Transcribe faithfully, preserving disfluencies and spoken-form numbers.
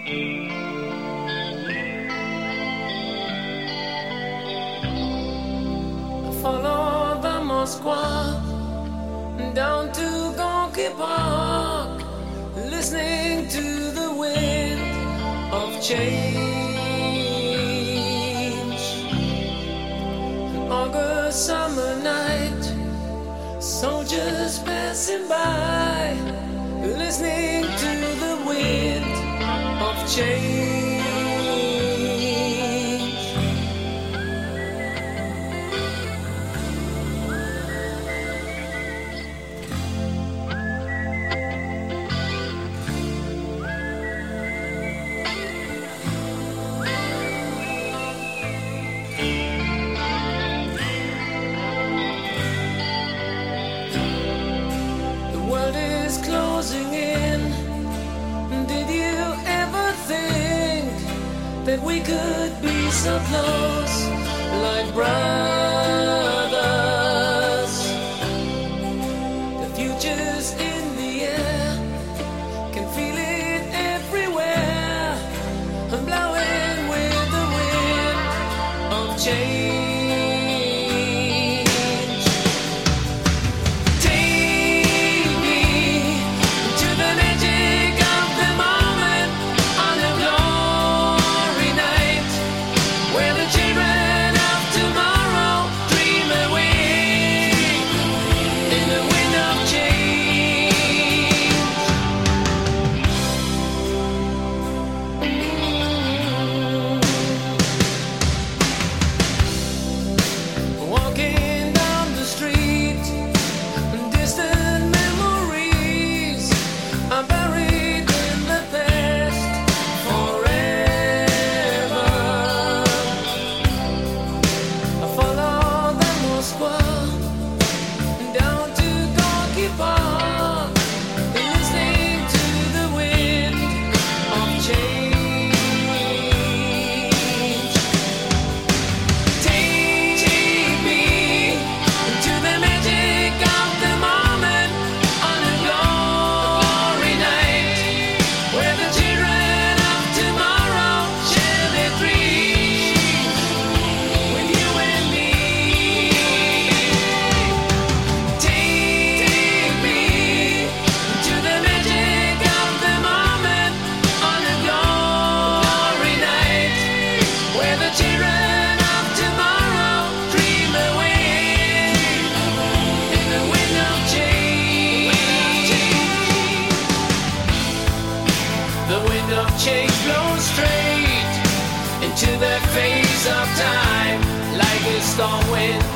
Follow the Moskva down to Gorky Park, listening to the wind of change. An August summer night, soldiers passing by, listening to the wind of change. Closing in. Did you ever think that we could be so close, like brothers? The future's in the air, can feel it everywhere. I'm blowing with the wind of change. Change blows straight into the face of time, like a storm wind